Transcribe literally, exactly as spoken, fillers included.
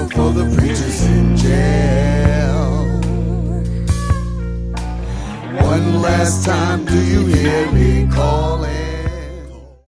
still for the preachers in jail. One last time, do you hear me calling?